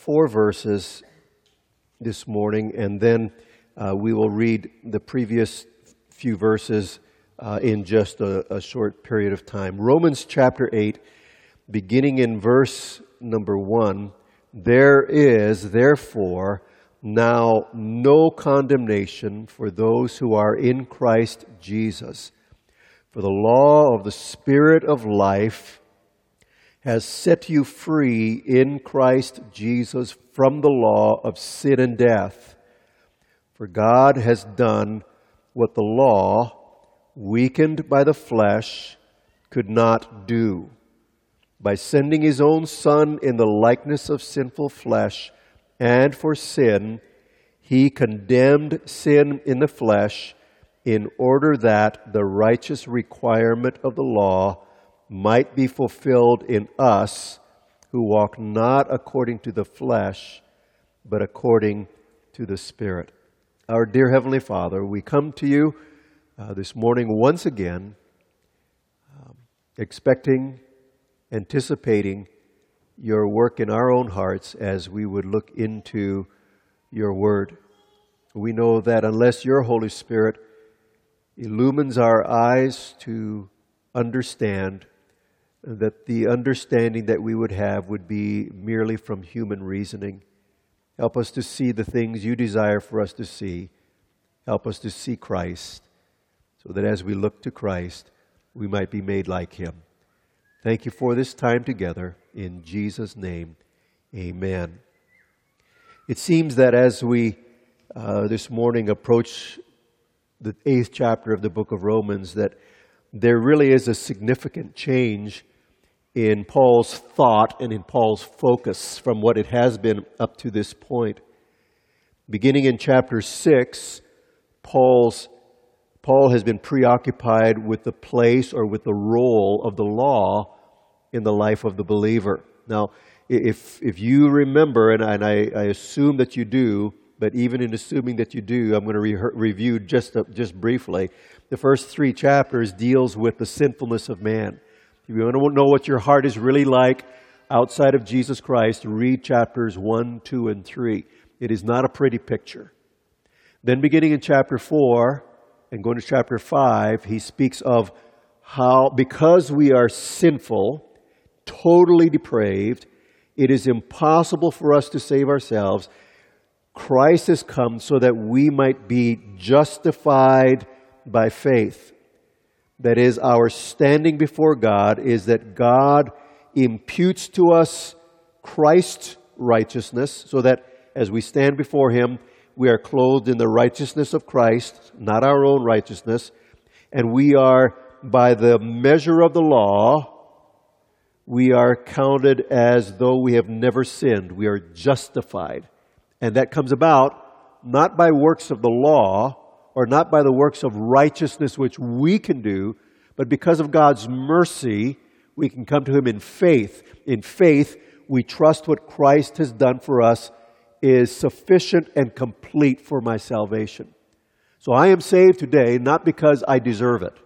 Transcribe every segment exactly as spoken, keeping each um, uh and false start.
four verses this morning, and then uh, we will read the previous few verses uh, in just a, a short period of time. Romans chapter eight, beginning in verse number one, there is, therefore, now no condemnation for those who are in Christ Jesus. For the law of the Spirit of life has set you free in Christ Jesus from the law of sin and death. For God has done what the law, weakened by the flesh, could not do. By sending His own Son in the likeness of sinful flesh, and for sin, He condemned sin in the flesh, in order that the righteous requirement of the law might be fulfilled in us who walk not according to the flesh, but according to the Spirit. Our dear Heavenly Father, we come to you uh, this morning once again, um, expecting, anticipating your work in our own hearts as we would look into your word. We know that unless your Holy Spirit illumines our eyes to understand, that the understanding that we would have would be merely from human reasoning. Help us to see the things you desire for us to see. Help us to see Christ, so that as we look to Christ, we might be made like Him. Thank you for this time together. In Jesus' name, amen. It seems that as we uh, this morning approach the eighth chapter of the book of Romans, that there really is a significant change in Paul's thought and in Paul's focus from what it has been up to this point. Beginning in chapter six, Paul's, Paul has been preoccupied with the place or with the role of the law in the life of the believer. Now, if if you remember, and, and I, I assume that you do, but even in assuming that you do, I'm going to re- review just, uh, just briefly. The first three chapters deals with the sinfulness of man. If you want to know what your heart is really like outside of Jesus Christ, read chapters one, two, and three. It is not a pretty picture. Then beginning in chapter four and going to chapter five, he speaks of how, because we are sinful, totally depraved, it is impossible for us to save ourselves. Christ has come so that we might be justified by faith. That is, our standing before God is that God imputes to us Christ's righteousness, so that as we stand before Him, we are clothed in the righteousness of Christ, not our own righteousness, and we are, by the measure of the law, we are counted as though we have never sinned. We are justified. And that comes about not by works of the law, or not by the works of righteousness which we can do, but because of God's mercy, we can come to Him in faith. In faith, we trust what Christ has done for us is sufficient and complete for my salvation. So I am saved today not because I deserve it.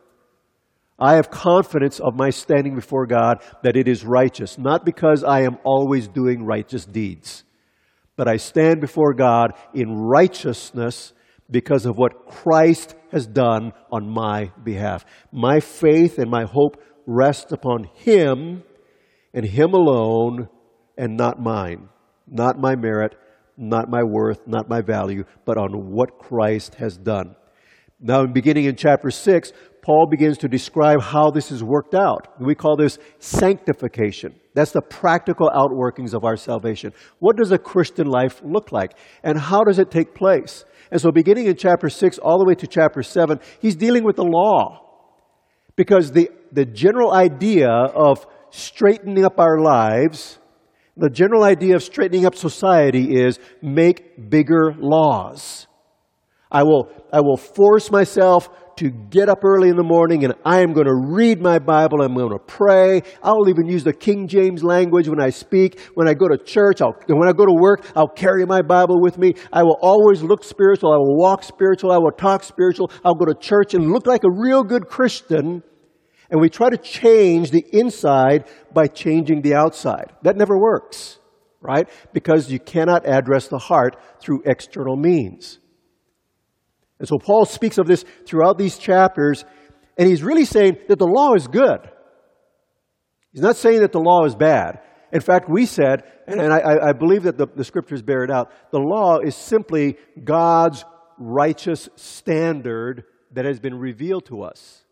I have confidence of my standing before God that it is righteous, not because I am always doing righteous deeds. But I stand before God in righteousness because of what Christ has done on my behalf. My faith and my hope rest upon Him and Him alone, and not mine, not my merit, not my worth, not my value, but on what Christ has done. Now, beginning in chapter six, Paul begins to describe how this is worked out. We call this sanctification. That's the practical outworkings of our salvation. What does a Christian life look like? And how does it take place? And so beginning in chapter six all the way to chapter seven, he's dealing with the law. Because the, the general idea of straightening up our lives, the general idea of straightening up society is make bigger laws. I will, I will force myself to get up early in the morning and I am going to read my Bible. I'm going to pray. I'll even use the King James language when I speak. When I go to church, I'll, when I go to work, I'll carry my Bible with me. I will always look spiritual. I will walk spiritual. I will talk spiritual. I'll go to church and look like a real good Christian. And we try to change the inside by changing the outside. That never works. right? Because you cannot address the heart through external means. And so Paul speaks of this throughout these chapters, and he's really saying that the law is good. He's not saying that the law is bad. In fact, we said, and I, I believe that the, the scriptures bear it out, the law is simply God's righteous standard that has been revealed to us.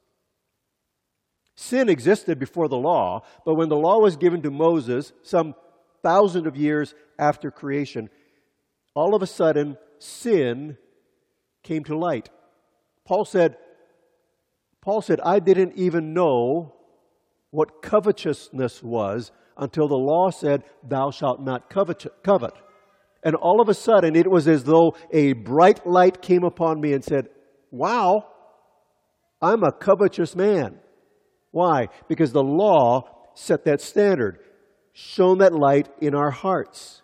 Sin existed before the law, but when the law was given to Moses, some thousand of years after creation, all of a sudden, sin came to light. Paul said, Paul said, I didn't even know what covetousness was until the law said, thou shalt not covet. covet. And all of a sudden, it was as though a bright light came upon me and said, wow, I'm a covetous man. Why? Because the law set that standard, shone that light in our hearts.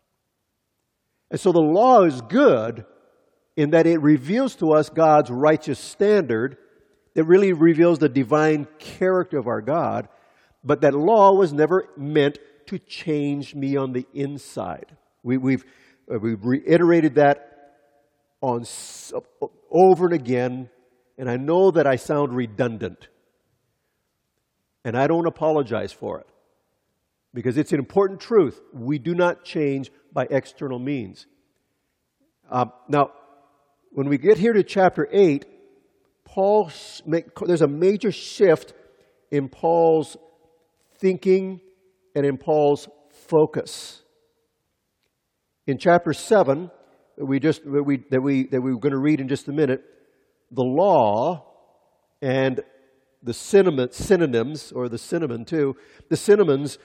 And so the law is good in that it reveals to us God's righteous standard. That really reveals the divine character of our God. But that law was never meant to change me on the inside. We, we've, uh, we've reiterated that on over and again. And I know that I sound redundant. And I don't apologize for it. Because it's an important truth. We do not change by external means. Uh, now, when we get here to chapter eight, Paul, there's a major shift in Paul's thinking and in Paul's focus. In chapter seven, we just that we that we that we we're going to read in just a minute, the law and the synonyms, or the cinnamon too, the synonyms,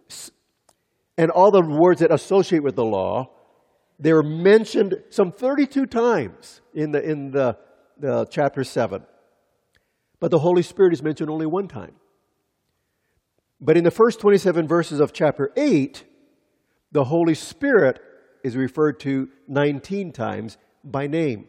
and all the words that associate with the law, they were mentioned some thirty-two times in the in the, the chapter seven. But the Holy Spirit is mentioned only one time. But in the first twenty-seven verses of chapter eight, the Holy Spirit is referred to nineteen times by name.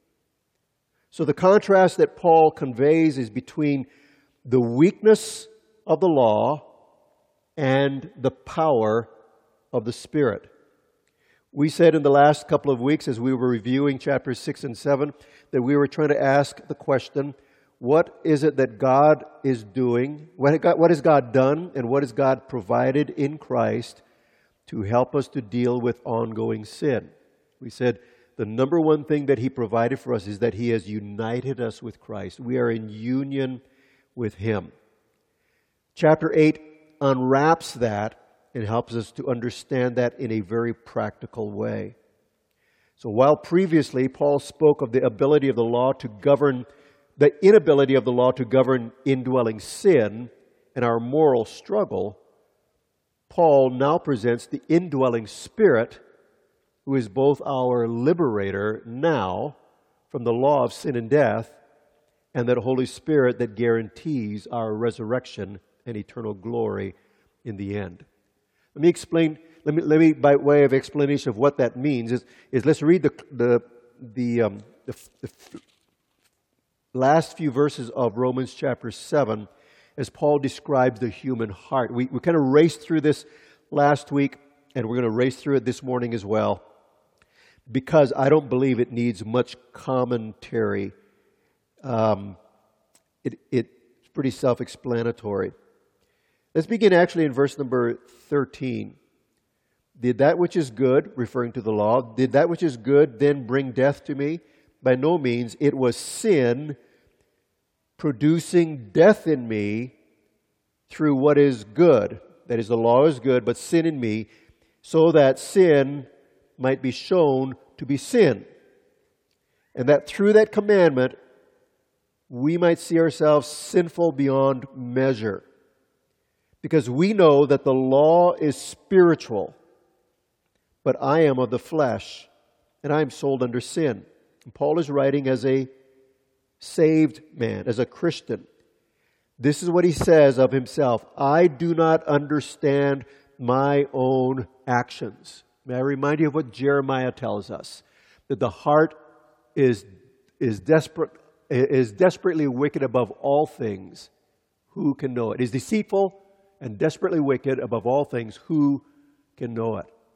So the contrast that Paul conveys is between the weakness of the law and the power of the Spirit. We said in the last couple of weeks as we were reviewing chapters six and seven that we were trying to ask the question, what is it that God is doing? What has God done and what has God provided in Christ to help us to deal with ongoing sin? We said the number one thing that He provided for us is that He has united us with Christ. We are in union with Him. Chapter eight unwraps that and helps us to understand that in a very practical way. So while previously Paul spoke of the ability of the law to govern, the inability of the law to govern indwelling sin and our moral struggle, Paul now presents the indwelling Spirit, who is both our liberator now from the law of sin and death, and that Holy Spirit that guarantees our resurrection and eternal glory in the end. Let me explain, let me, let me by way of explanation of what that means, is, is let's read the, the, the, um, the, the last few verses of Romans chapter seven as Paul describes the human heart. We, we kind of raced through this last week, and we're going to race through it this morning as well, because I don't believe it needs much commentary. Um, it, it's pretty self-explanatory. Let's begin actually in verse number thirteen. Did that which is good, referring to the law, did that which is good then bring death to me? By no means. It was sin producing death in me through what is good. That is, the law is good, but sin in me, so that sin might be shown to be sin. And that through that commandment, we might see ourselves sinful beyond measure. Because we know that the law is spiritual, but I am of the flesh, and I am sold under sin. And Paul is writing as a saved man, as a Christian. This is what he says of himself: I do not understand my own actions. May I remind you of what Jeremiah tells us, that the heart is, is, desperate, is desperately wicked above all things. Who can know it? It is deceitful and desperately wicked above all things. Who can know it?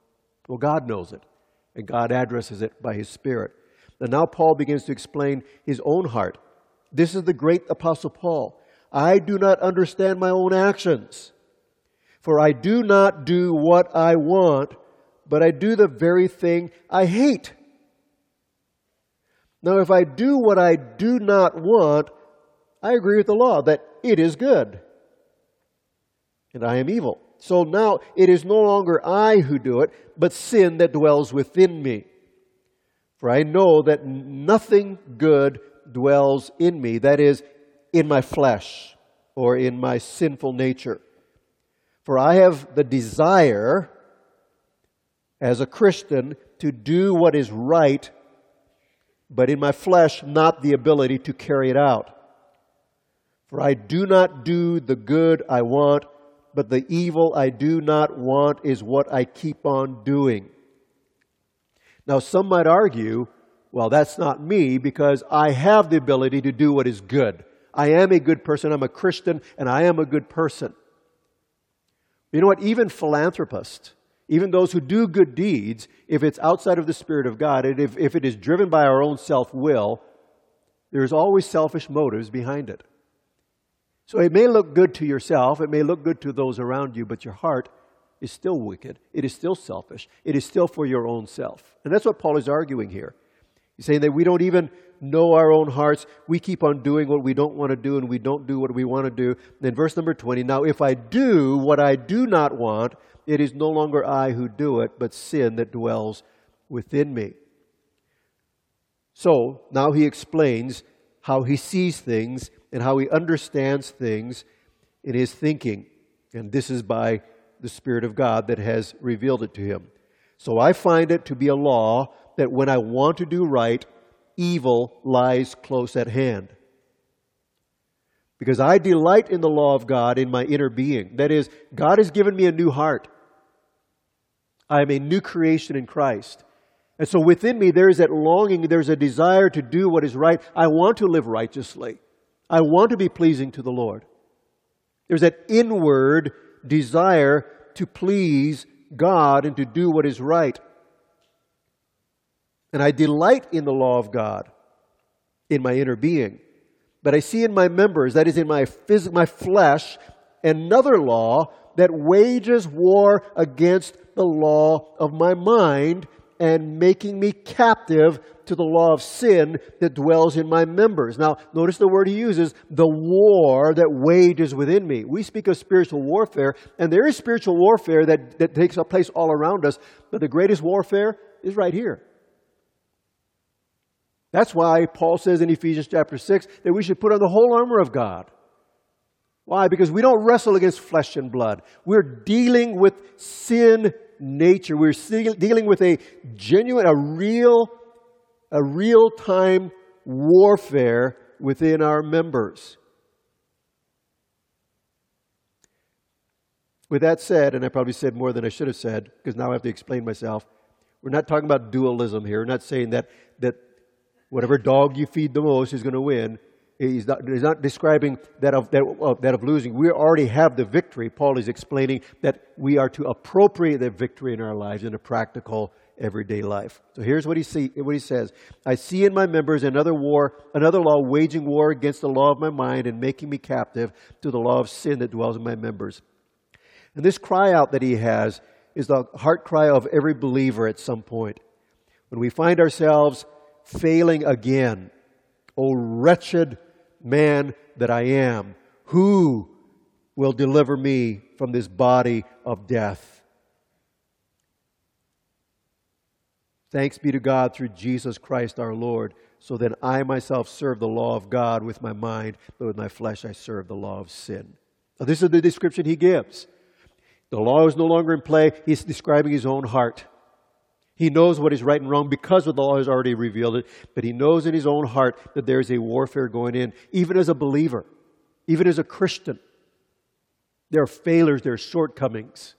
Well, God knows it, and God addresses it by His Spirit. And now Paul begins to explain his own heart. This is the great Apostle Paul. I do not understand my own actions, for I do not do what I want, but I do the very thing I hate. Now, if I do what I do not want, I agree with the law that it is good, and I am evil. So now it is no longer I who do it, but sin that dwells within me. For I know that nothing good dwells in me, that is, in my flesh or in my sinful nature. For I have the desire, as a Christian, to do what is right, but in my flesh, not the ability to carry it out. For I do not do the good I want, but the evil I do not want is what I keep on doing. Now, some might argue, well, that's not me because I have the ability to do what is good. I am a good person. I'm a Christian, and I am a good person. You know what? Even philanthropists, even those who do good deeds, if it's outside of the Spirit of God, and if, if it is driven by our own self-will, there's always selfish motives behind it. So it may look good to yourself, it may look good to those around you, but your heart is still wicked. It is still selfish. It is still for your own self. And that's what Paul is arguing here. He's saying that we don't even know our own hearts. We keep on doing what we don't want to do, and we don't do what we want to do. And then verse number twenty, now if I do what I do not want, it is no longer I who do it, but sin that dwells within me. So now he explains how he sees things and how he understands things in his thinking. And this is by the Spirit of God that has revealed it to him. So I find it to be a law that when I want to do right, evil lies close at hand. Because I delight in the law of God in my inner being. That is, God has given me a new heart. I am a new creation in Christ. And so within me there is that longing, there's a desire to do what is right. I want to live righteously. I want to be pleasing to the Lord. There's that inward desire to please God and to do what is right. And I delight in the law of God in my inner being. But I see in my members, that is in my phys- my flesh, another law that wages war against the law of my mind and making me captive to the law of sin that dwells in my members. Now, notice the word he uses, the war that wages within me. We speak of spiritual warfare, and there is spiritual warfare that, that takes place all around us, but the greatest warfare is right here. That's why Paul says in Ephesians chapter six that we should put on the whole armor of God. Why? Because we don't wrestle against flesh and blood. We're dealing with sin nature. We're dealing with a genuine, a real, a real-time warfare within our members. With that said, and I probably said more than I should have said, because now I have to explain myself, we're not talking about dualism here. We're not saying that, that whatever dog you feed the most is going to win. He's not, he's not describing that of, that, of, that of losing. We already have the victory. Paul is explaining that we are to appropriate that victory in our lives in a practical, everyday life. So here's what he see, what he says. I see in my members another war, another law waging war against the law of my mind and making me captive to the law of sin that dwells in my members. And this cry out that he has is the heart cry of every believer at some point. When we find ourselves failing again, O wretched man that I am, who will deliver me from this body of death? Thanks be to God through Jesus Christ our Lord. So then I myself serve the law of God with my mind, but with my flesh I serve the law of sin. Now this is the description he gives. The law is no longer in play. He's describing his own heart. He knows what is right and wrong because the law has already revealed it. But he knows in his own heart that there is a warfare going in. Even as a believer, even as a Christian, there are failures, there are shortcomings.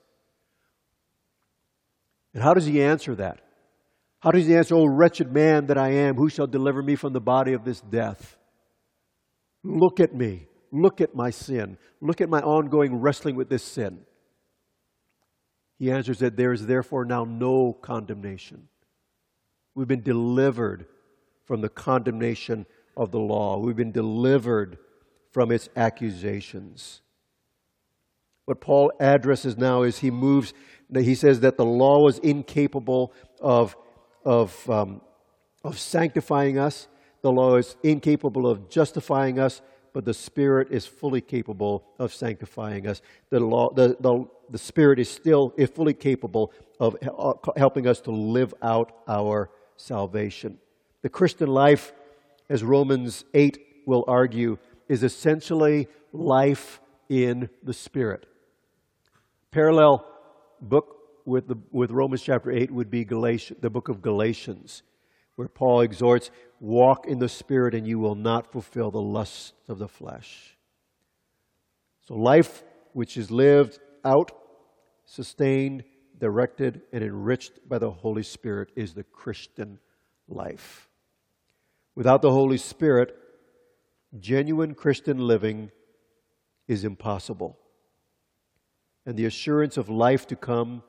And how does he answer that? How does he answer, O wretched man that I am, who shall deliver me from the body of this death? Look at me. Look at my sin. Look at my ongoing wrestling with this sin. He answers that there is therefore now no condemnation. We've been delivered from the condemnation of the law. We've been delivered from its accusations. What Paul addresses now is he moves, he says that the law was incapable of, of, um, of sanctifying us. The law is incapable of justifying us, but the Spirit is fully capable of sanctifying us. The law, the, the, the Spirit is still is fully capable of helping us to live out our salvation. The Christian life, as Romans eight will argue, is essentially life in the Spirit. Parallel book with the with Romans chapter eight would be Galatians, the book of Galatians, where Paul exhorts, walk in the Spirit and you will not fulfill the lusts of the flesh. So life which is lived out, sustained, directed, and enriched by the Holy Spirit is the Christian life. Without the Holy Spirit, genuine Christian living is impossible. And the assurance of life to come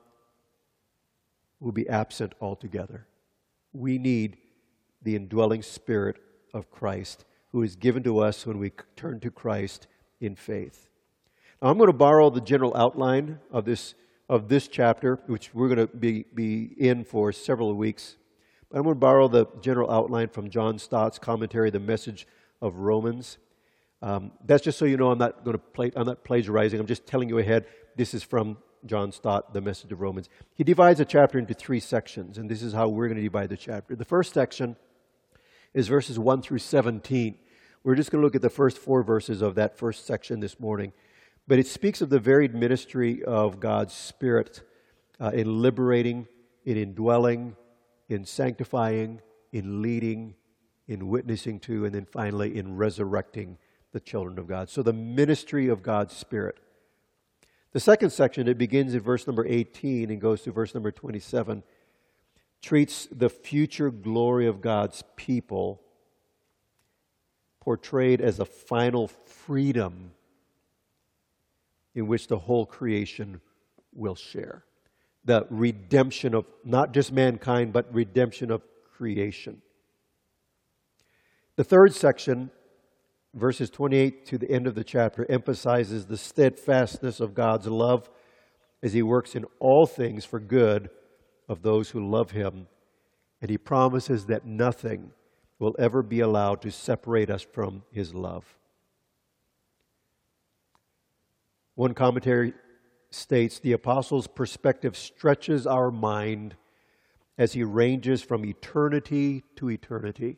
will be absent altogether. We need the indwelling Spirit of Christ, who is given to us when we turn to Christ in faith. Now, I'm going to borrow the general outline of this of this chapter, which we're going to be, be in for several weeks. But I'm going to borrow the general outline from John Stott's commentary, The Message of Romans. Um, that's just so you know I'm not going to play, I'm not plagiarizing. I'm just telling you ahead. This is from John Stott, The Message of Romans. He divides the chapter into three sections, and this is how we're going to divide the chapter. The first section is verses one through seventeen. We're just going to look at the first four verses of that first section this morning. But it speaks of the varied ministry of God's Spirit uh, in liberating, in indwelling, in sanctifying, in leading, in witnessing to, and then finally in resurrecting the children of God. So the ministry of God's Spirit. The second section, it begins in verse number eighteen and goes to verse number twenty-seven, treats the future glory of God's people portrayed as a final freedom in which the whole creation will share. The redemption of not just mankind, but redemption of creation. The third section, verses twenty-eight to the end of the chapter, emphasizes the steadfastness of God's love as He works in all things for good of those who love Him. And He promises that nothing will ever be allowed to separate us from His love. One commentary states, the apostle's perspective stretches our mind as he ranges from eternity to eternity.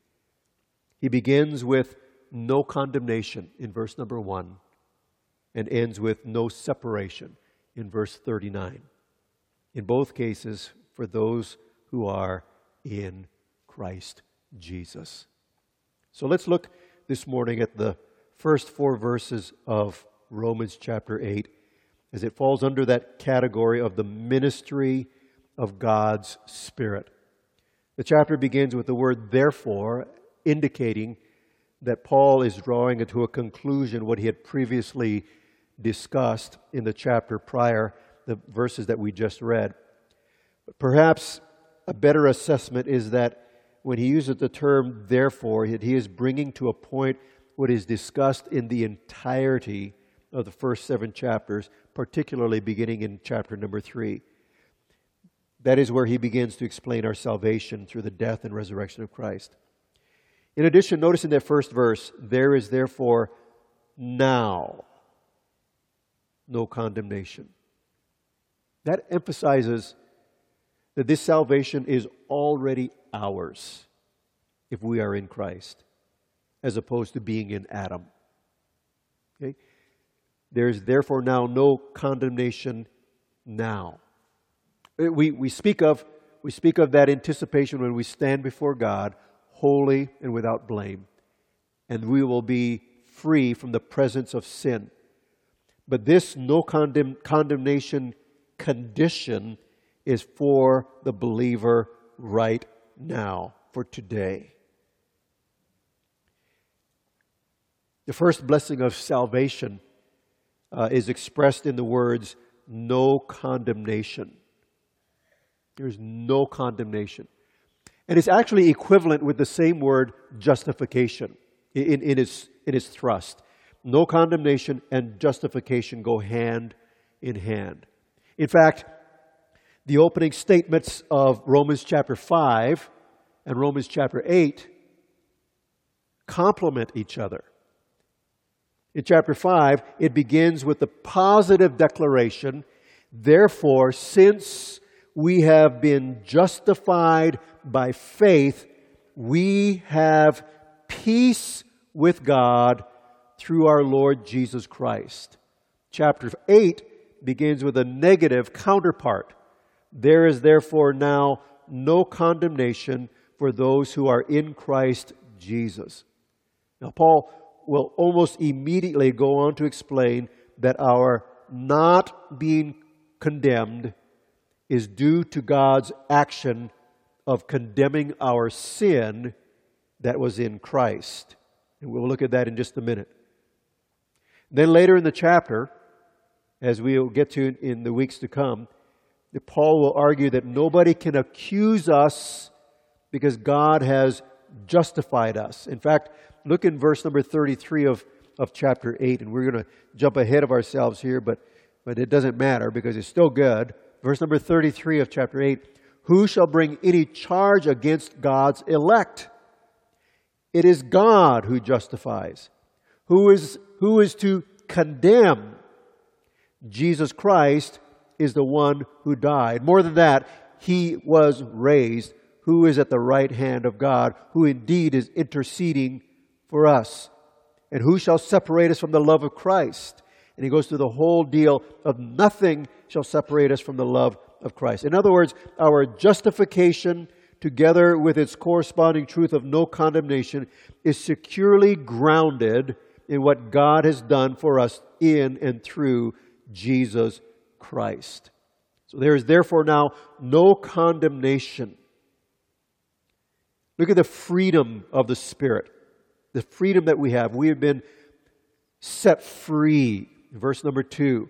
He begins with no condemnation in verse number one and ends with no separation in verse thirty-nine. In both cases, for those who are in Christ Jesus. So let's look this morning at the first four verses of Romans chapter eight, as it falls under that category of the ministry of God's Spirit. The chapter begins with the word therefore, indicating that Paul is drawing to a conclusion what he had previously discussed in the chapter prior, the verses that we just read. But perhaps a better assessment is that when he uses the term therefore, he is bringing to a point what is discussed in the entirety of the first seven chapters, particularly beginning in chapter number three. That is where he begins to explain our salvation through the death and resurrection of Christ. In addition, notice in that first verse, there is therefore now no condemnation. That emphasizes that this salvation is already ours if we are in Christ, as opposed to being in Adam. Okay? There is therefore now no condemnation now. We, we, speak of, we speak of that anticipation when we stand before God, holy and without blame. And we will be free from the presence of sin. But this no condemn, condemnation condition is for the believer right now, for today. The first blessing of salvation uh, is expressed in the words, no condemnation. There's no condemnation. And it's actually equivalent with the same word, justification, in, in, its, in its thrust. No condemnation and justification go hand in hand. In fact, the opening statements of Romans chapter five and Romans chapter eight complement each other. In chapter five, it begins with the positive declaration, therefore, since we have been justified by faith, we have peace with God through our Lord Jesus Christ. Chapter eight begins with a negative counterpart. There is therefore now no condemnation for those who are in Christ Jesus. Now, Paul will almost immediately go on to explain that our not being condemned is due to God's action of condemning our sin that was in Christ. And we'll look at that in just a minute. Then later in the chapter, as we'll get to in the weeks to come, Paul will argue that nobody can accuse us because God has justified us. In fact, look in verse number thirty-three of, of chapter eight, and we're going to jump ahead of ourselves here, but, but it doesn't matter because it's still good. Verse number thirty-three of chapter eight, who shall bring any charge against God's elect? It is God who justifies. Who is, who is to condemn? Jesus Christ is the one who died. More than that, He was raised, who is at the right hand of God, who indeed is interceding for us. And who shall separate us from the love of Christ? And he goes through the whole deal of nothing shall separate us from the love of Christ. In other words, our justification, together with its corresponding truth of no condemnation, is securely grounded in what God has done for us in and through Jesus Christ. So there is therefore now no condemnation. Look at the freedom of the Spirit. The freedom that we have. We have been set free. Verse number two.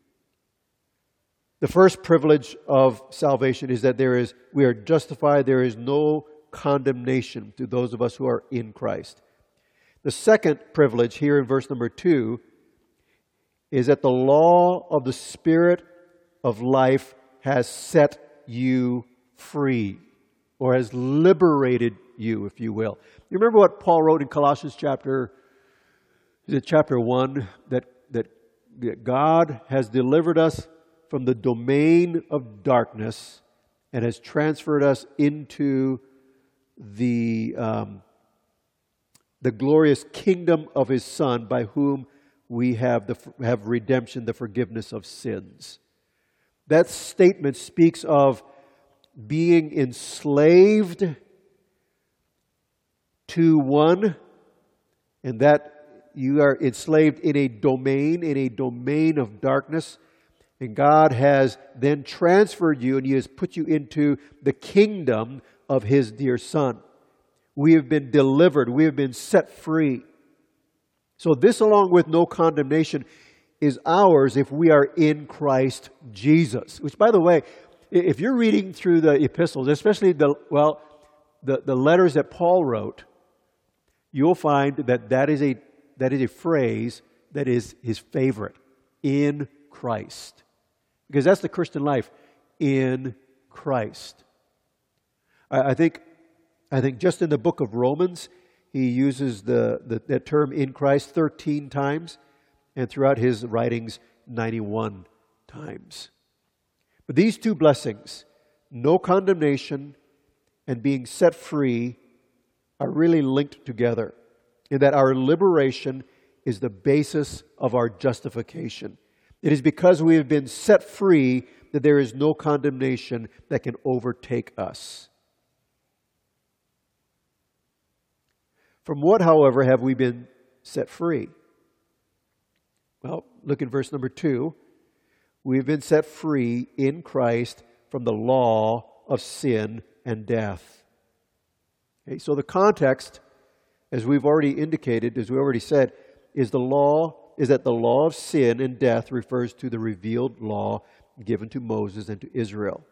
The first privilege of salvation is that there is, we are justified. There is no condemnation to those of us who are in Christ. The second privilege here in verse number two is that the law of the Spirit of life has set you free, or has liberated you, if you will. You remember what Paul wrote in Colossians chapter, is it chapter one, that, that, that God has delivered us from the domain of darkness and has transferred us into the, um, the glorious kingdom of His Son, by whom we have, the, have redemption, the forgiveness of sins. That statement speaks of being enslaved to one, and that you are enslaved in a domain, in a domain of darkness, and God has then transferred you and He has put you into the kingdom of His dear Son. We have been delivered. We have been set free. So this, along with no condemnation, is ours if we are in Christ Jesus. Which, by the way, if you're reading through the epistles, especially the, well, the, the letters that Paul wrote, you'll find that that is a, that is a phrase that is his favorite, in Christ. Because that's the Christian life, in Christ. I, I think, I think just in the book of Romans, he uses the, the, the term in Christ thirteen times, and throughout his writings, ninety-one times. But these two blessings, no condemnation and being set free, are really linked together, in that our liberation is the basis of our justification. It is because we have been set free that there is no condemnation that can overtake us. From what, however, have we been set free? Well, look at verse number two. We've been set free in Christ from the law of sin and death. Okay, so the context, as we've already indicated, as we already said, is the law, is that the law of sin and death refers to the revealed law given to Moses and to Israel.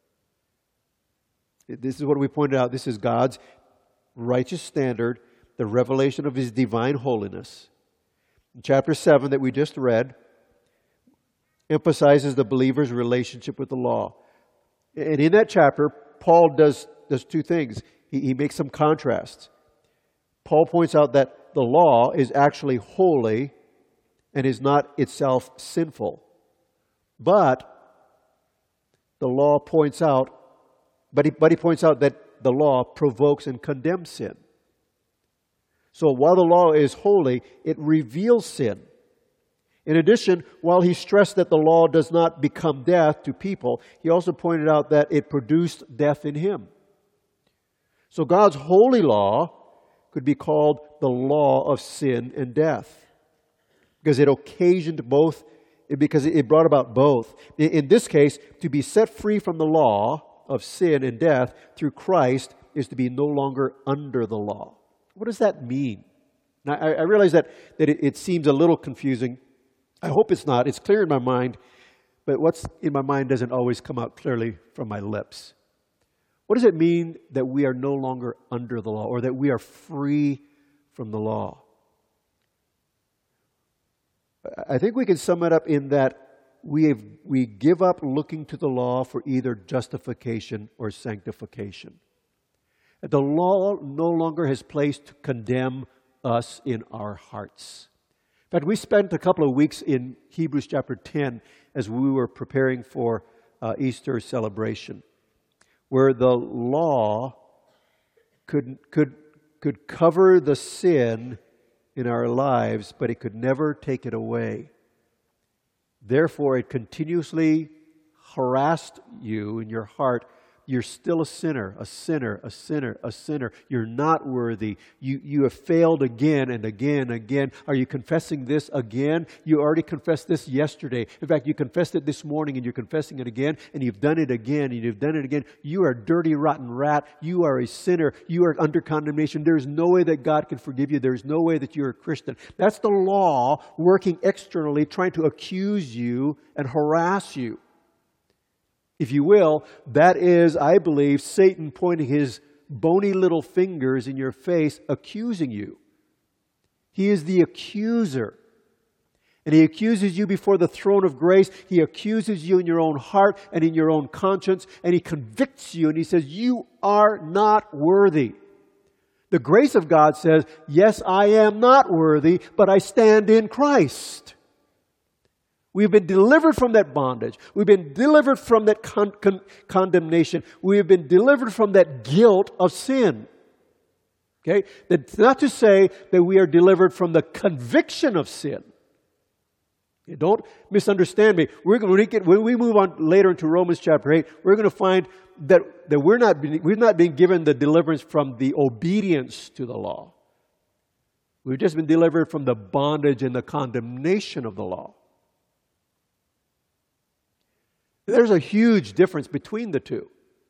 This is what we pointed out. This is God's righteous standard, the revelation of His divine holiness. In chapter seven that we just read, emphasizes the believer's relationship with the law. And in that chapter, Paul does, does two things. He, he makes some contrasts. Paul points out that the law is actually holy and is not itself sinful. But the law points out, but he, but he points out that the law provokes and condemns sin. So while the law is holy, it reveals sin. In addition, while he stressed that the law does not become death to people, he also pointed out that it produced death in him. So God's holy law could be called the law of sin and death, because it occasioned both, because it brought about both. In this case, to be set free from the law of sin and death through Christ is to be no longer under the law. What does that mean? Now, I, I realize that, that it, it seems a little confusing. I hope it's not. It's clear in my mind, but what's in my mind doesn't always come out clearly from my lips. What does it mean that we are no longer under the law, or that we are free from the law? I think we can sum it up in that we have, we give up looking to the law for either justification or sanctification. The law no longer has place to condemn us in our hearts. In fact, we spent a couple of weeks in Hebrews chapter ten as we were preparing for uh, Easter celebration, where the law could, could, could cover the sin in our lives, but it could never take it away. Therefore, it continuously harassed you in your heart. You're still a sinner, a sinner, a sinner, a sinner. You're not worthy. You, you have failed again and again and again. Are you confessing this again? You already confessed this yesterday. In fact, you confessed it this morning and you're confessing it again, and you've done it again and you've done it again. You are a dirty, rotten rat. You are a sinner. You are under condemnation. There is no way that God can forgive you. There is no way that you're a Christian. That's the law working externally, trying to accuse you and harass you. If you will, that is, I believe, Satan pointing his bony little fingers in your face, accusing you. He is the accuser. And he accuses you before the throne of grace. He accuses you in your own heart and in your own conscience. And he convicts you and he says, you are not worthy. The grace of God says, yes, I am not worthy, but I stand in Christ. We've been delivered from that bondage. We've been delivered from that con- con- condemnation. We have been delivered from that guilt of sin. Okay? That's not to say that we are delivered from the conviction of sin. Okay, don't misunderstand me. We're going to get, when we move on later into Romans chapter eight, we're going to find that, that we're not being, we've not been given the deliverance from the obedience to the law. We've just been delivered from the bondage and the condemnation of the law. There's a huge difference between the two.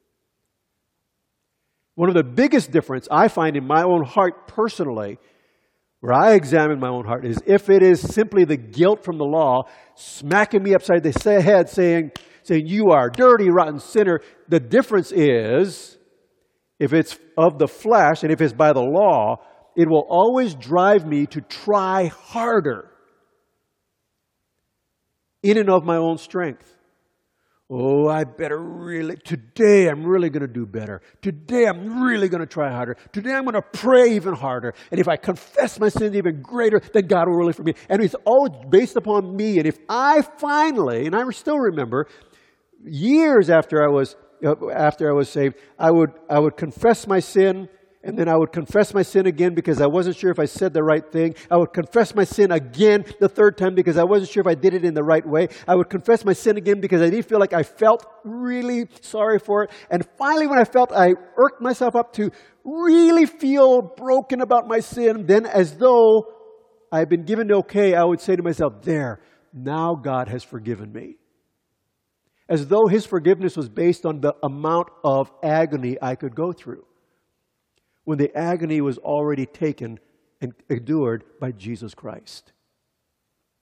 One of the biggest difference I find in my own heart personally, where I examine my own heart, is if it is simply the guilt from the law smacking me upside the head saying, saying you are a dirty, rotten sinner. The difference is, if it's of the flesh and if it's by the law, it will always drive me to try harder in and of my own strength. Oh, I better really, today I'm really going to do better. Today I'm really going to try harder. Today I'm going to pray even harder. And if I confess my sins even greater, then God will really forgive me. And it's always based upon me. And if I finally, and I still remember, years after I was after I was saved, I would I would confess my sin. And then I would confess my sin again because I wasn't sure if I said the right thing. I would confess my sin again the third time because I wasn't sure if I did it in the right way. I would confess my sin again because I didn't feel like I felt really sorry for it. And finally, when I felt I irked myself up to really feel broken about my sin, then as though I had been given the okay, I would say to myself, there, now God has forgiven me. As though His forgiveness was based on the amount of agony I could go through, when the agony was already taken and endured by Jesus Christ.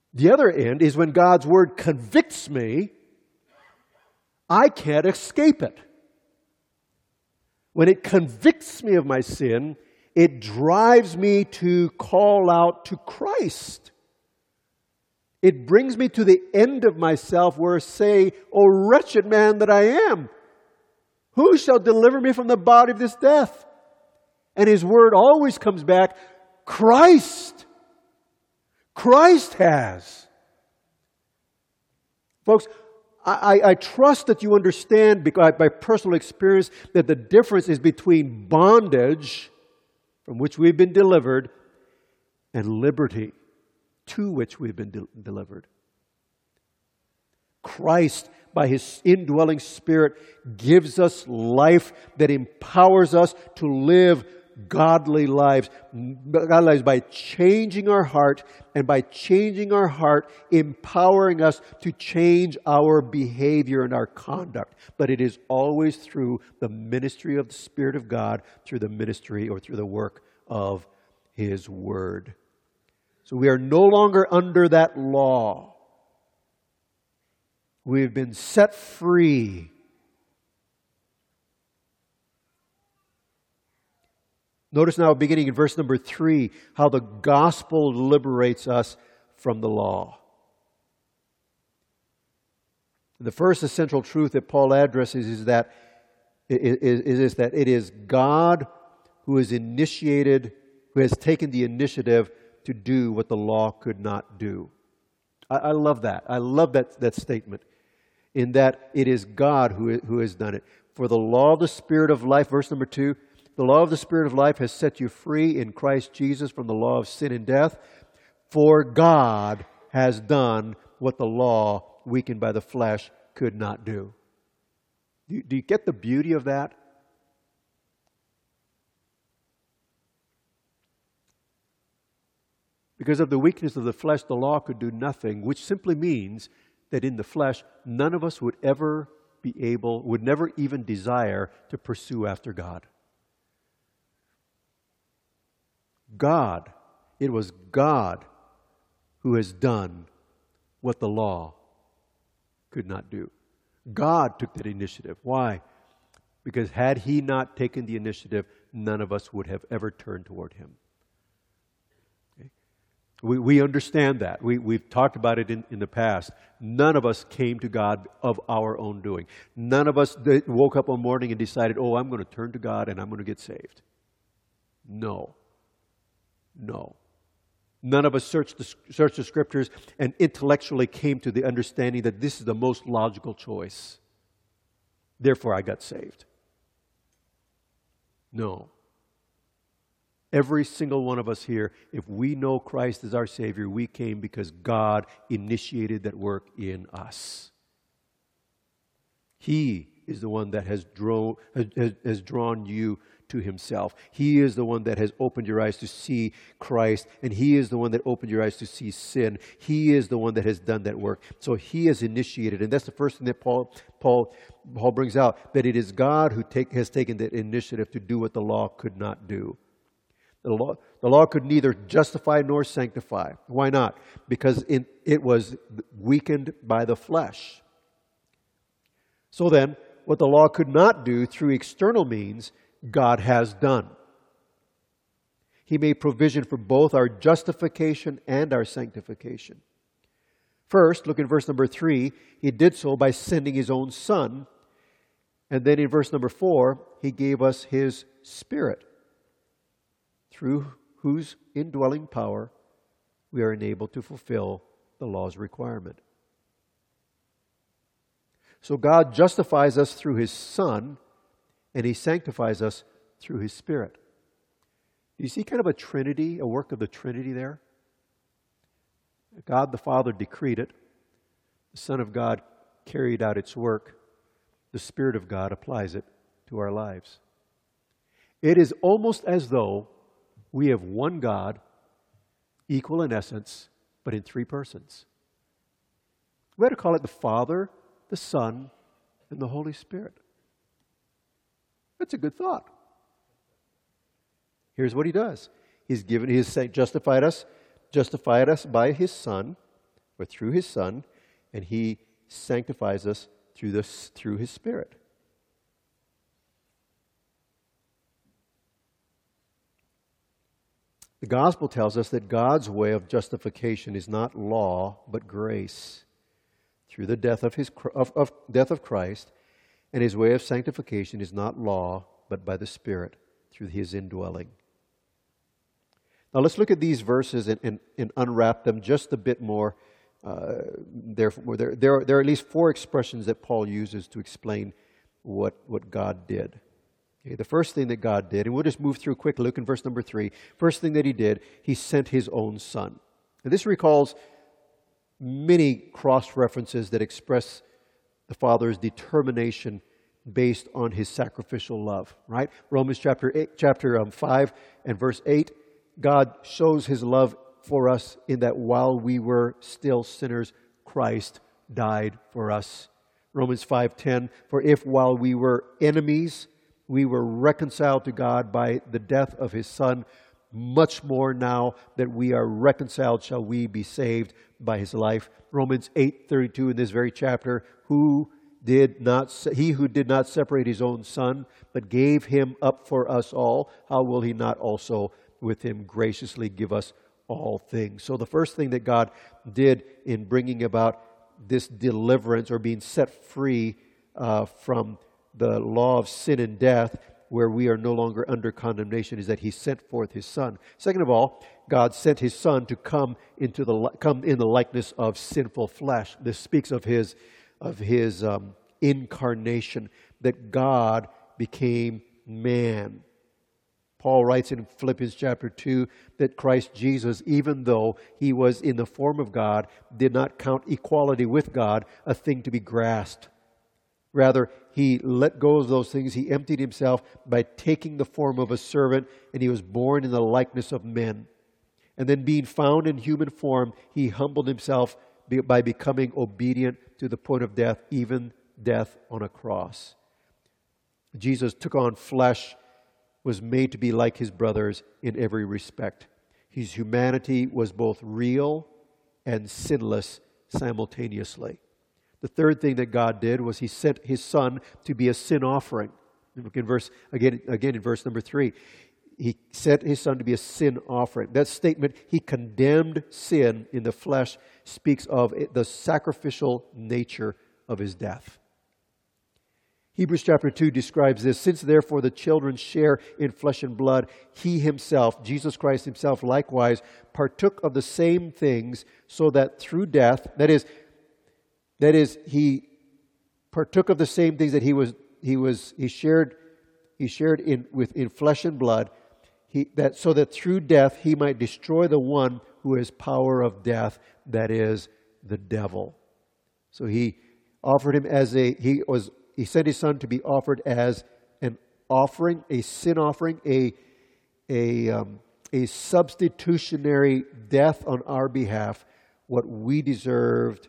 The other end is when God's Word convicts me, I can't escape it. When it convicts me of my sin, it drives me to call out to Christ. It brings me to the end of myself where I say, "O wretched man that I am, who shall deliver me from the body of this death?" And His Word always comes back, Christ. Christ has. Folks, I, I trust that you understand by, by personal experience that the difference is between bondage, from which we've been delivered, and liberty, to which we've been de- delivered. Christ, by His indwelling Spirit, gives us life that empowers us to live godly lives. Godly lives by changing our heart, and by changing our heart, empowering us to change our behavior and our conduct. But it is always through the ministry of the Spirit of God, through the ministry or through the work of His Word. So we are no longer under that law. We have been set free. Notice now, beginning in verse number three, how the gospel liberates us from the law. The first essential truth that Paul addresses is that is, is that it is God who has initiated, who has taken the initiative to do what the law could not do. I, I love that. I love that, that statement, in that it is God who, who has done it. For the law of the Spirit of life, verse number two, the law of the Spirit of life has set you free in Christ Jesus from the law of sin and death. For God has done what the law, weakened by the flesh, could not do. Do you, do you get the beauty of that? Because of the weakness of the flesh, the law could do nothing, which simply means that in the flesh, none of us would ever be able, would never even desire to pursue after God. God, it was God who has done what the law could not do. God took that initiative. Why? Because had He not taken the initiative, none of us would have ever turned toward Him. Okay? We, we understand that. We, we've talked about it in, in the past. None of us came to God of our own doing. None of us woke up one morning and decided, oh, I'm going to turn to God and I'm going to get saved. No. No. None of us searched the, searched the Scriptures and intellectually came to the understanding that this is the most logical choice. Therefore, I got saved. No. Every single one of us here, if we know Christ as our Savior, we came because God initiated that work in us. He is the one that has drawn, has, has drawn you to Himself. He is the one that has opened your eyes to see Christ, and He is the one that opened your eyes to see sin. He is the one that has done that work. So He has initiated, and that's the first thing that Paul Paul Paul brings out, that it is God who take, has taken the initiative to do what the law could not do. The law, the law could neither justify nor sanctify. Why not? Because it, it was weakened by the flesh. So then, what the law could not do through external means, God has done. He made provision for both our justification and our sanctification. First, look at verse number three. He did so by sending His own Son. And then in verse number four, He gave us His Spirit, through whose indwelling power we are enabled to fulfill the law's requirement. So God justifies us through His Son, and He sanctifies us through His Spirit. Do you see kind of a Trinity, a work of the Trinity there? God the Father decreed it. The Son of God carried out its work. The Spirit of God applies it to our lives. It is almost as though we have one God, equal in essence, but in three persons. We ought to call it the Father, the Son, and the Holy Spirit. That's a good thought. Here's what He does. He's given, He has justified us, justified us by His Son, but through his Son, and he sanctifies us through this through his Spirit. The gospel tells us that God's way of justification is not law, but grace, through the death of his of, of death of Christ, and his way of sanctification is not law, but by the Spirit, through his indwelling. Now let's look at these verses and, and, and unwrap them just a bit more. Uh, therefore, there, there, are, there are at least four expressions that Paul uses to explain what, what God did. Okay, the first thing that God did, and we'll just move through quickly, look in verse number three. First thing that he did, he sent his own Son. And this recalls many cross-references that express the Father's determination based on his sacrificial love, right? Romans chapter eight, chapter um, five and verse eight, God shows his love for us in that while we were still sinners, Christ died for us. Romans five ten, for if while we were enemies, we were reconciled to God by the death of his Son, much more now that we are reconciled shall we be saved by his life. Romans eight thirty-two in this very chapter, who did not he who did not separate his own Son, but gave him up for us all, how will he not also with him graciously give us all things? So the first thing that God did in bringing about this deliverance or being set free uh, from the law of sin and death, where we are no longer under condemnation, is that he sent forth his Son. Second of all, God sent his Son to come into the come in the likeness of sinful flesh. This speaks of his of his um, incarnation, that God became man. Paul writes in Philippians chapter two that Christ Jesus, even though he was in the form of God, did not count equality with God a thing to be grasped. Rather, he let go of those things. He emptied himself by taking the form of a servant, and he was born in the likeness of men. And then being found in human form, he humbled himself by becoming obedient to the point of death, even death on a cross. Jesus took on flesh, was made to be like his brothers in every respect. His humanity was both real and sinless simultaneously. The third thing that God did was he sent his Son to be a sin offering. Look in verse again, again in verse number three. He sent his Son to be a sin offering. That statement, he condemned sin in the flesh, speaks of the sacrificial nature of his death. Hebrews chapter two describes this. Since therefore the children share in flesh and blood, he himself, Jesus Christ himself, likewise partook of the same things, so that through death, that is, that is, he partook of the same things that he was, he was, he shared, he shared in with in flesh and blood. He, that so that through death he might destroy the one who has power of death, that is, the devil. So he offered him as a he was he sent his Son to be offered as an offering, a sin offering, a a um, a substitutionary death on our behalf. What we deserved,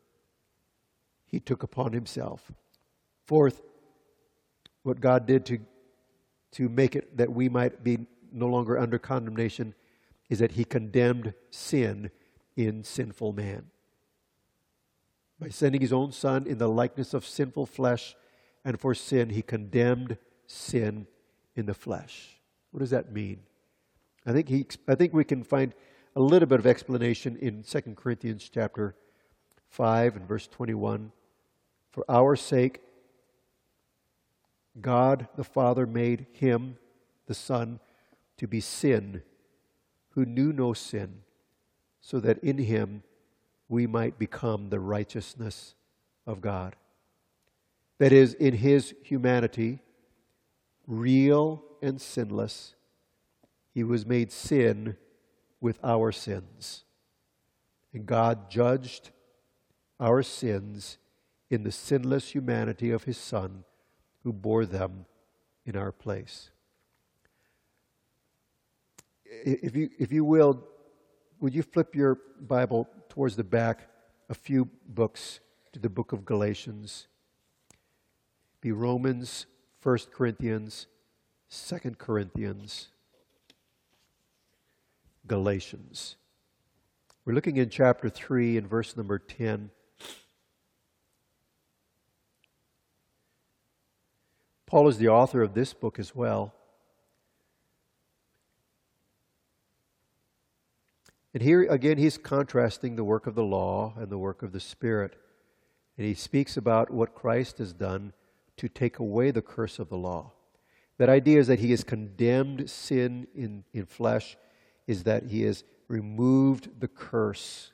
he took upon himself. Fourth, what God did to to make it that we might be no longer under condemnation is that he condemned sin in sinful man. By sending his own Son in the likeness of sinful flesh, and for sin, he condemned sin in the flesh. What does that mean? I think he. I think we can find a little bit of explanation in Second Corinthians chapter five and verse twenty-one. For our sake, God the Father made him, the Son, to be sin, who knew no sin, so that in him we might become the righteousness of God. That is, in his humanity, real and sinless, he was made sin with our sins. And God judged our sins in the sinless humanity of his Son, who bore them in our place. If you, if you will, would you flip your Bible towards the back a few books to the book of Galatians? Be Romans, First Corinthians, Second Corinthians, Galatians. We're looking in chapter three and verse number ten. Paul is the author of this book as well. And here again, he's contrasting the work of the law and the work of the Spirit. And he speaks about what Christ has done to take away the curse of the law. That idea is that he has condemned sin in, in flesh, is that he has removed the curse.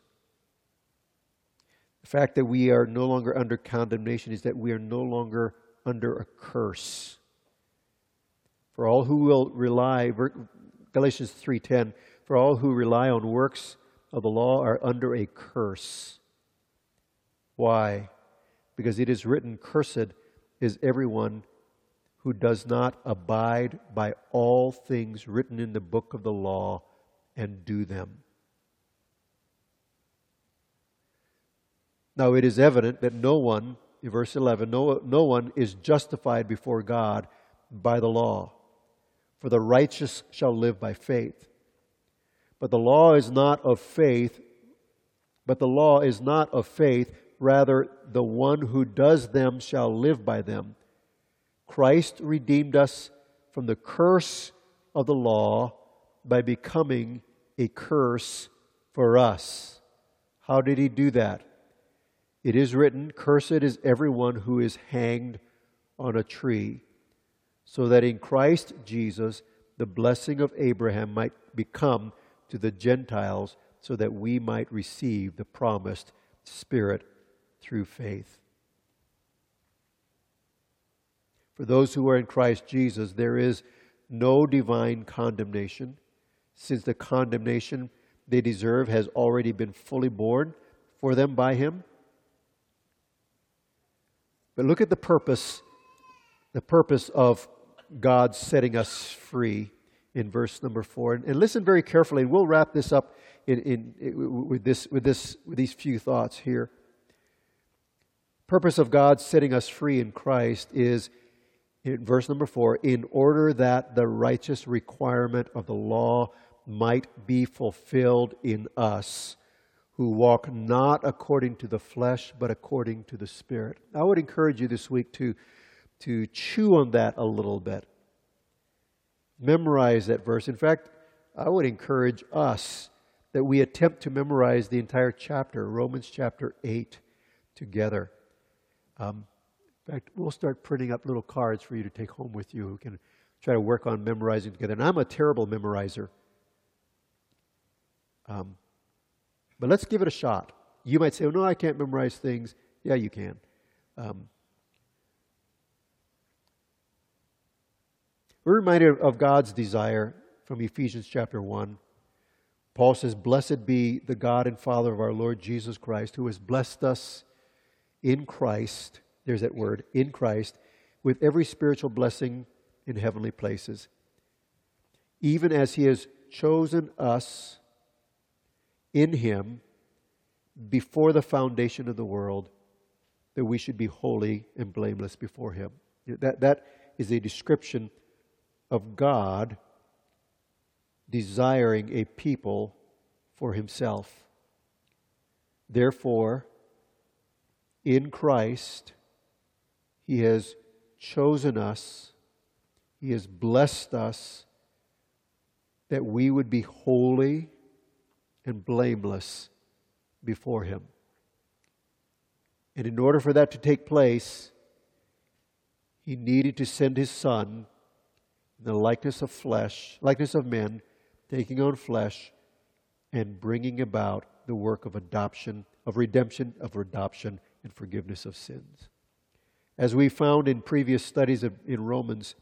The fact that we are no longer under condemnation is that we are no longer under a curse. For all who will rely, Galatians three ten, for all who rely on works of the law are under a curse. Why? Because it is written, cursed is everyone who does not abide by all things written in the book of the law and do them. Now it is evident that no one, in verse eleven, no, no one is justified before God by the law. For the righteous shall live by faith. But the law is not of faith, but the law is not of faith, rather the one who does them shall live by them. Christ redeemed us from the curse of the law by becoming a curse for us. How did he do that? It is written, cursed is everyone who is hanged on a tree, so that in Christ Jesus the blessing of Abraham might become to the Gentiles, so that we might receive the promised Spirit through faith. For those who are in Christ Jesus, there is no divine condemnation, since the condemnation they deserve has already been fully borne for them by Him. But look at the purpose, the purpose of God setting us free in verse number four. And, and listen very carefully, and we'll wrap this up in, in, in with this with this with these few thoughts here. Purpose of God setting us free in Christ is, in verse number four, in order that the righteous requirement of the law might be fulfilled in us, who walk not according to the flesh, but according to the Spirit. I would encourage you this week to, to chew on that a little bit. Memorize that verse. In fact, I would encourage us that we attempt to memorize the entire chapter, Romans chapter eight, together. Um, in fact, we'll start printing up little cards for you to take home with you who can try to work on memorizing together. And I'm a terrible memorizer. Um, but let's give it a shot. You might say, oh, no, I can't memorize things. Yeah, you can. Um, we're reminded of God's desire from Ephesians chapter one. Paul says, blessed be the God and Father of our Lord Jesus Christ, who has blessed us in Christ, there's that word, in Christ, with every spiritual blessing in heavenly places, even as He has chosen us in Him before the foundation of the world, that we should be holy and blameless before Him. That, that is a description of God desiring a people for Himself. Therefore, in Christ, He has chosen us, He has blessed us, that we would be holy and blameless before Him. And in order for that to take place, He needed to send His Son in the likeness of flesh, likeness of men, taking on flesh and bringing about the work of adoption, of redemption, of adoption, and forgiveness of sins. As we found in previous studies of, in Romans,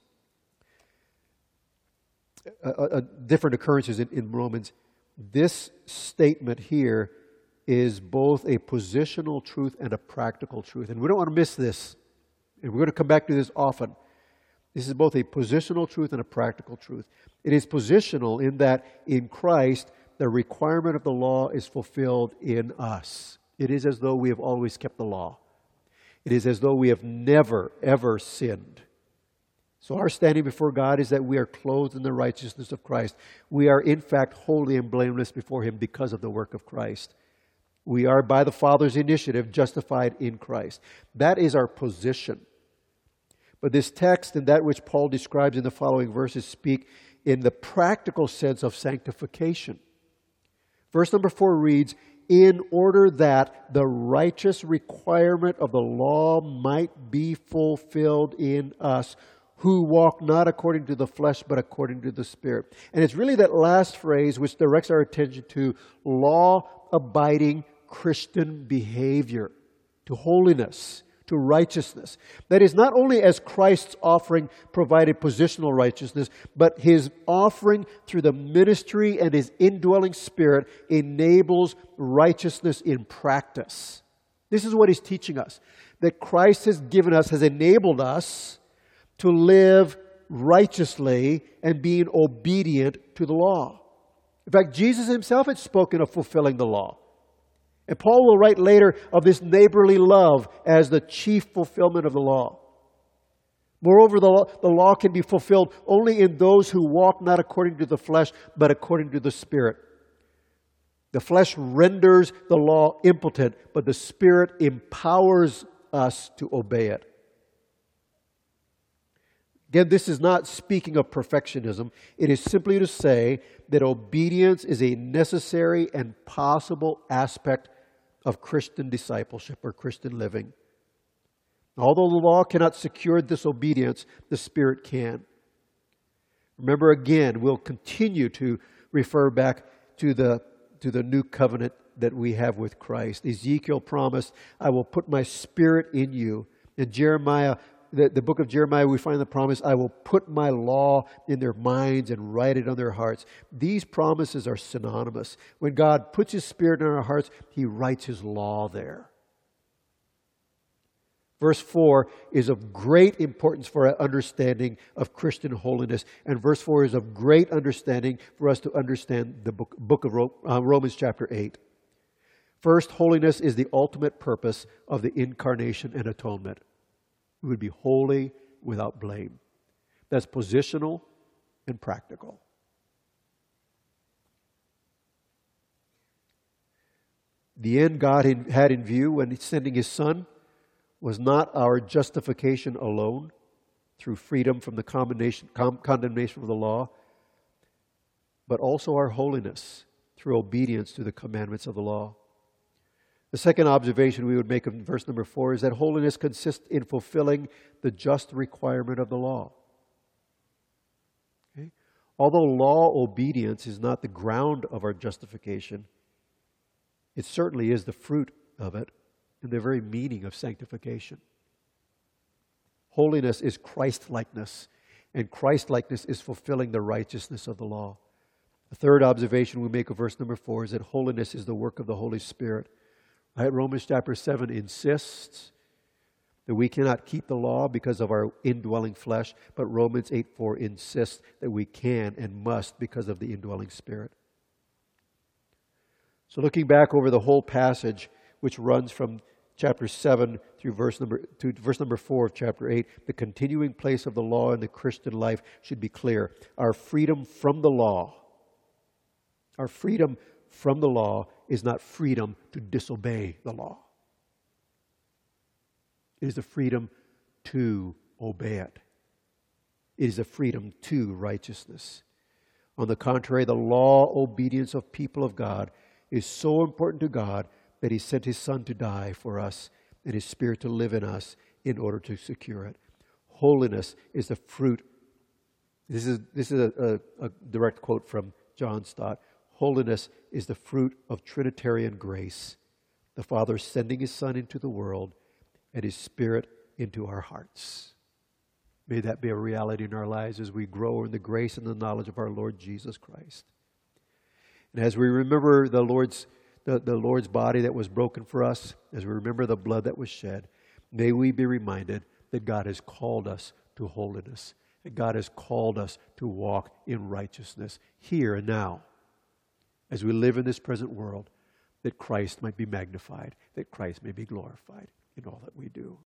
uh, uh, different occurrences in, in Romans, this statement here is both a positional truth and a practical truth. And we don't want to miss this. And we're going to come back to this often. This is both a positional truth and a practical truth. It is positional in that in Christ, the requirement of the law is fulfilled in us. It is as though we have always kept the law. It is as though we have never, ever sinned. So our standing before God is that we are clothed in the righteousness of Christ. We are in fact holy and blameless before Him because of the work of Christ. We are, by the Father's initiative, justified in Christ. That is our position. But this text and that which Paul describes in the following verses speak in the practical sense of sanctification. Verse number four reads, in order that the righteous requirement of the law might be fulfilled in us, who walk not according to the flesh, but according to the Spirit. And it's really that last phrase which directs our attention to law-abiding Christian behavior, to holiness, to righteousness. That is, not only as Christ's offering provided positional righteousness, but His offering through the ministry and His indwelling Spirit enables righteousness in practice. This is what He's teaching us. That Christ has given us, has enabled us to live righteously and being obedient to the law. In fact, Jesus Himself had spoken of fulfilling the law. And Paul will write later of this neighborly love as the chief fulfillment of the law. Moreover, the law, the law can be fulfilled only in those who walk not according to the flesh, but according to the Spirit. The flesh renders the law impotent, but the Spirit empowers us to obey it. Again, this is not speaking of perfectionism. It is simply to say that obedience is a necessary and possible aspect of Christian discipleship or Christian living. Although the law cannot secure this obedience, the Spirit can. Remember again, we'll continue to refer back to the, to the new covenant that we have with Christ. Ezekiel promised, I will put my Spirit in you. And Jeremiah The, the book of Jeremiah, we find the promise, I will put my law in their minds and write it on their hearts. These promises are synonymous. When God puts His Spirit in our hearts, He writes His law there. Verse four is of great importance for our understanding of Christian holiness. And verse four is of great understanding for us to understand the book, book of uh, Romans chapter eight. First, holiness is the ultimate purpose of the incarnation and atonement. We would be holy without blame. That's positional and practical. The end God had in view when sending His Son was not our justification alone through freedom from the condemnation, condemnation of the law, but also our holiness through obedience to the commandments of the law. The second observation we would make in verse number four is that holiness consists in fulfilling the just requirement of the law. Okay? Although law obedience is not the ground of our justification, it certainly is the fruit of it and the very meaning of sanctification. Holiness is Christ-likeness, and Christ-likeness is fulfilling the righteousness of the law. The third observation we make of verse number four is that holiness is the work of the Holy Spirit. Right? Romans chapter seven insists that we cannot keep the law because of our indwelling flesh, but Romans eight four insists that we can and must because of the indwelling Spirit. So looking back over the whole passage, which runs from chapter seven through verse number to verse number four of chapter eight, the continuing place of the law in the Christian life should be clear. Our freedom from the law, our freedom from the law is not freedom to disobey the law. It is the freedom to obey it. It is a freedom to righteousness. On the contrary, the law obedience of people of God is so important to God that He sent His Son to die for us and His Spirit to live in us in order to secure it. Holiness is the fruit. This is, this is a, a, a direct quote from John Stott. Holiness is the fruit of Trinitarian grace, the Father sending His Son into the world and His Spirit into our hearts. May that be a reality in our lives as we grow in the grace and the knowledge of our Lord Jesus Christ. And as we remember the Lord's, the, the Lord's body that was broken for us, as we remember the blood that was shed, may we be reminded that God has called us to holiness, that God has called us to walk in righteousness here and now. As we live in this present world, that Christ might be magnified, that Christ may be glorified in all that we do.